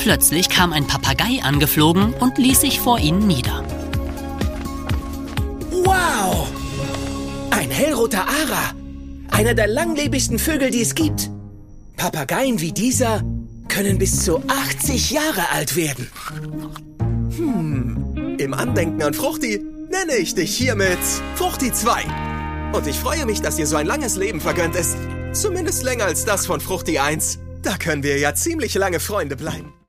Plötzlich kam ein Papagei angeflogen und ließ sich vor ihnen nieder. Wow! Ein hellroter Ara. Einer der langlebigsten Vögel, die es gibt. Papageien wie dieser können bis zu 80 Jahre alt werden. Im Andenken an Fruchti nenne ich dich hiermit Fruchti 2. Und ich freue mich, dass dir so ein langes Leben vergönnt ist. Zumindest länger als das von Fruchti 1. Da können wir ja ziemlich lange Freunde bleiben.